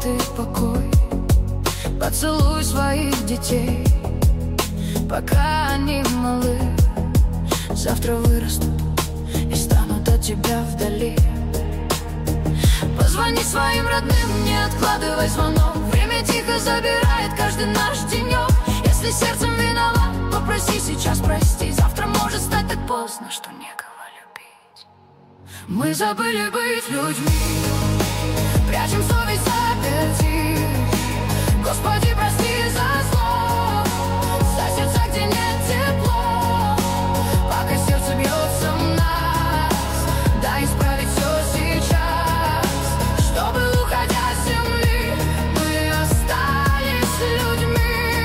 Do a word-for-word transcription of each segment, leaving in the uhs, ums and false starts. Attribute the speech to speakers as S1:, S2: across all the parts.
S1: ты покой. Поцелуй своих детей, пока они малы. Завтра вырастут и станут от тебя вдали. Позвони своим родным, не откладывай звонок. Время тихо забирает каждый наш денек. Если сердцем виноват, попроси сейчас прости. Завтра может стать так поздно, что некого любить. Мы забыли быть людьми, прячем совесть заперти. Господи, прости за зло, за сердца, где нет тепло. Пока сердце бьется в нас, дай исправить все сейчас, чтобы, уходя с земли, мы остались людьми.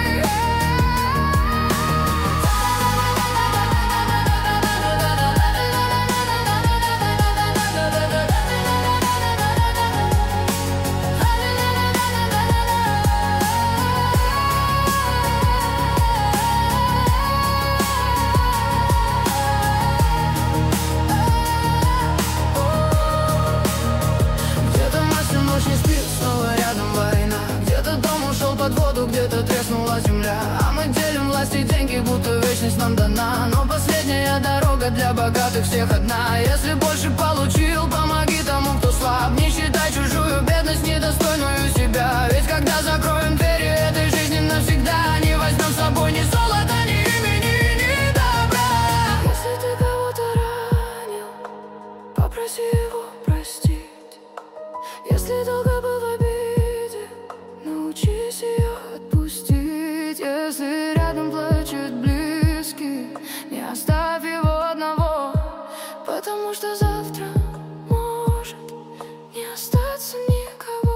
S1: Под воду где-то треснула земля, а мы делим власть и деньги, будто вечность нам дана. Но последняя дорога для богатых всех одна. Если больше получил, помоги тому, кто слаб. Не считай чужую бедность недостойную себя. Ведь когда закроем двери этой жизни навсегда, не возьмем с собой ни золота, ни имени, ни добра. Если ты кого-то ранил, попроси его простить. Если долго был в обиде, научись ее отпустить. Если рядом плачет близкий, не оставь его одного, потому что завтра может не остаться никого.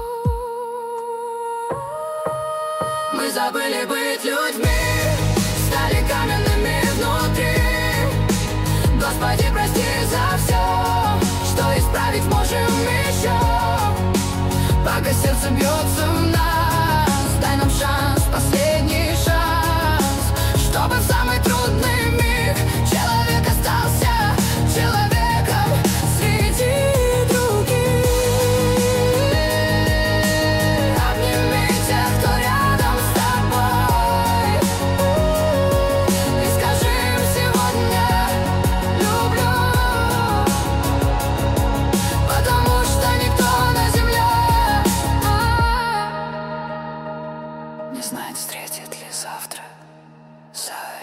S1: Мы забыли быть людьми, стали каменными внутри. Господи, прости за все, что исправить можем еще. Пока сердце бьется в нас, дай нам шанс, последний шанс, чтобы в самый трудный миг человек остался человеком среди других. Обними тех, кто рядом с тобой, и скажи им сегодня люблю, потому что никто на земле не знает, встретит ли завтра.